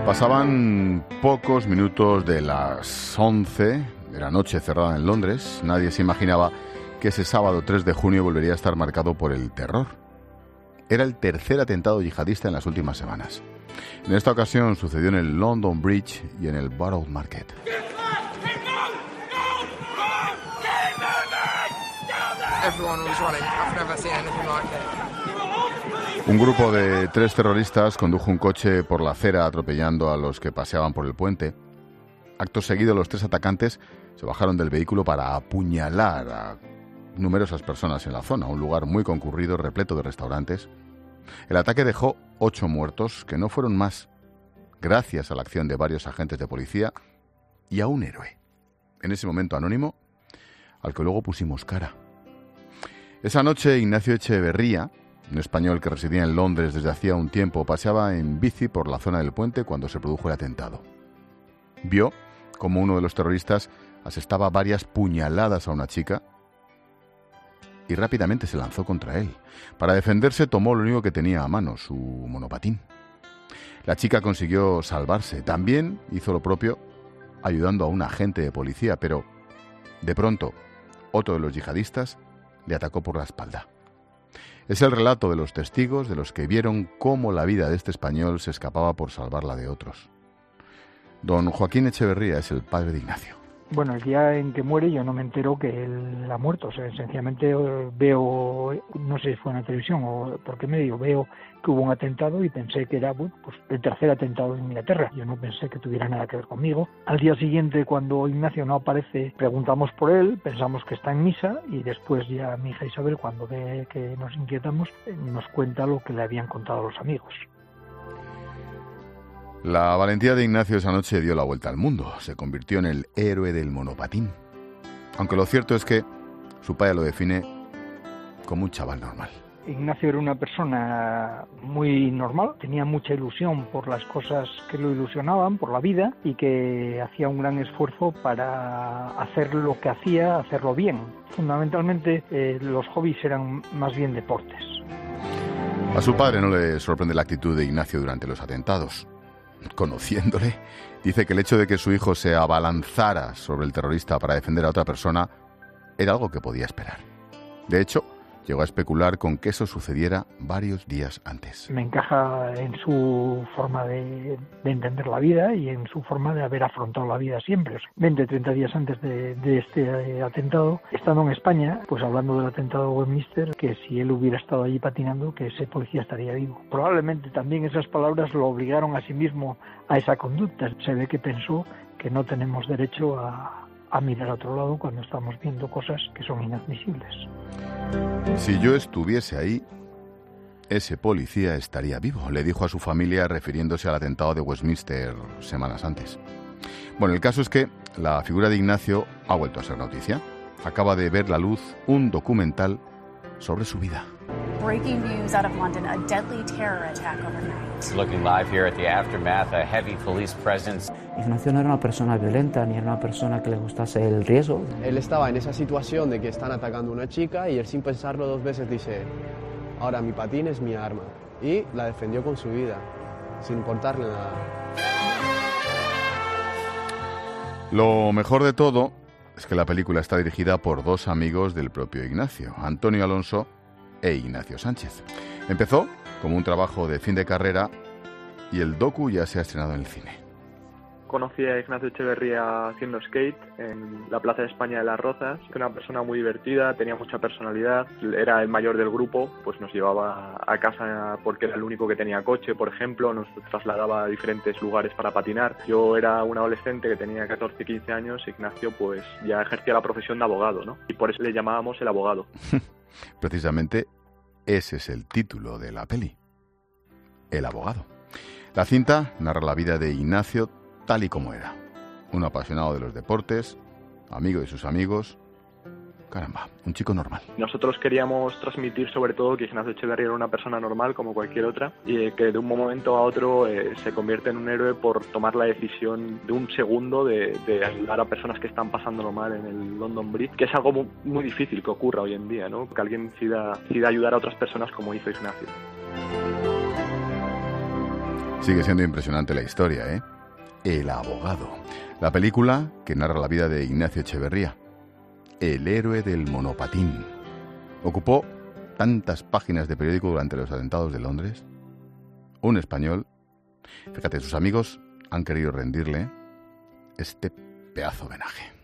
Pasaban pocos minutos de las 11 de la noche cerrada en Londres. Nadie se imaginaba que ese sábado 3 de junio volvería a estar marcado por el terror. Era el tercer atentado yihadista en las últimas semanas. En esta ocasión sucedió en el London Bridge y en el Borough Market. Un grupo de 3 terroristas condujo un coche por la acera atropellando a los que paseaban por el puente. Acto seguido, los 3 atacantes se bajaron del vehículo para apuñalar a numerosas personas en la zona, un lugar muy concurrido, repleto de restaurantes. El ataque dejó 8 muertos, que no fueron más, gracias a la acción de varios agentes de policía y a un héroe, en ese momento anónimo, al que luego pusimos cara. Esa noche, Ignacio Echeverría, un español que residía en Londres desde hacía un tiempo, paseaba en bici por la zona del puente cuando se produjo el atentado. Vio como uno de los terroristas asestaba varias puñaladas a una chica y rápidamente se lanzó contra él. Para defenderse tomó lo único que tenía a mano, su monopatín. La chica consiguió salvarse. También hizo lo propio ayudando a un agente de policía, pero de pronto otro de los yihadistas le atacó por la espalda. Es el relato de los testigos, de los que vieron cómo la vida de este español se escapaba por salvar la de otros. Don Joaquín Echeverría es el padre de Ignacio. Bueno, el día en que muere yo no me entero que él ha muerto. O sea, sencillamente veo, no sé si fue en la televisión o por qué medio, veo que hubo un atentado y pensé que era pues el tercer atentado en Inglaterra. Yo no pensé que tuviera nada que ver conmigo. Al día siguiente, cuando Ignacio no aparece, preguntamos por él, pensamos que está en misa y después ya mi hija Isabel, cuando ve que nos inquietamos, nos cuenta lo que le habían contado los amigos. La valentía de Ignacio esa noche dio la vuelta al mundo. Se convirtió en el héroe del monopatín. Aunque lo cierto es que su padre lo define como un chaval normal. Ignacio era una persona muy normal, tenía mucha ilusión por las cosas que lo ilusionaban, por la vida, y que hacía un gran esfuerzo para hacer lo que hacía, hacerlo bien. Fundamentalmente los hobbies eran más bien deportes. A su padre no le sorprende la actitud de Ignacio durante los atentados. Conociéndole, dice que el hecho de que su hijo se abalanzara sobre el terrorista para defender a otra persona era algo que podía esperar. De hecho, llegó a especular con que eso sucediera varios días antes. Me encaja en su forma de entender la vida y en su forma de haber afrontado la vida siempre. 20-30 días antes de este atentado, estando en España, pues hablando del atentado de Westminster, que si él hubiera estado allí patinando, que ese policía estaría vivo. Probablemente también esas palabras lo obligaron a sí mismo a esa conducta. Se ve que pensó que no tenemos derecho a mirar a otro lado cuando estamos viendo cosas que son inadmisibles. Si yo estuviese ahí, ese policía estaría vivo, le dijo a su familia refiriéndose al atentado de Westminster semanas antes. Bueno, el caso es que la figura de Ignacio ha vuelto a ser noticia. Acaba de ver la luz un documental sobre su vida. Breaking news out of London, a deadly terror attack overnight. Looking live here at the aftermath, a heavy police presence. Ignacio no era una persona violenta, ni era una persona que le gustase el riesgo. Él estaba en esa situación de que están atacando a una chica y él sin pensarlo 2 veces dice, ahora mi patín es mi arma. Y la defendió con su vida, sin importarle nada. Lo mejor de todo es que la película está dirigida por 2 amigos del propio Ignacio, Antonio Alonso e Ignacio Sánchez. Empezó como un trabajo de fin de carrera y el docu ya se ha estrenado en el cine. Conocí a Ignacio Echeverría haciendo skate en la Plaza de España de Las Rozas. Era una persona muy divertida, tenía mucha personalidad, era el mayor del grupo, pues nos llevaba a casa porque era el único que tenía coche, por ejemplo, nos trasladaba a diferentes lugares para patinar. Yo era un adolescente que tenía 14, 15 años, Ignacio pues ya ejercía la profesión de abogado, ¿no? Y por eso le llamábamos el abogado. Precisamente ese es el título de la peli, El abogado. La cinta narra la vida de Ignacio tal y como era. Un apasionado de los deportes, amigo de sus amigos. Caramba, un chico normal. Nosotros queríamos transmitir sobre todo que Ignacio Echeverría era una persona normal como cualquier otra y que de un momento a otro se convierte en un héroe por tomar la decisión de un segundo de ayudar a personas que están pasándolo mal en el London Bridge, que es algo muy difícil que ocurra hoy en día, ¿no? Que alguien decida ayudar a otras personas como hizo Ignacio. Sigue siendo impresionante la historia, ¿eh? El abogado. La película que narra la vida de Ignacio Echeverría, el héroe del monopatín. Ocupó tantas páginas de periódico durante los atentados de Londres. Un español. Fíjate, sus amigos han querido rendirle este pedazo de homenaje.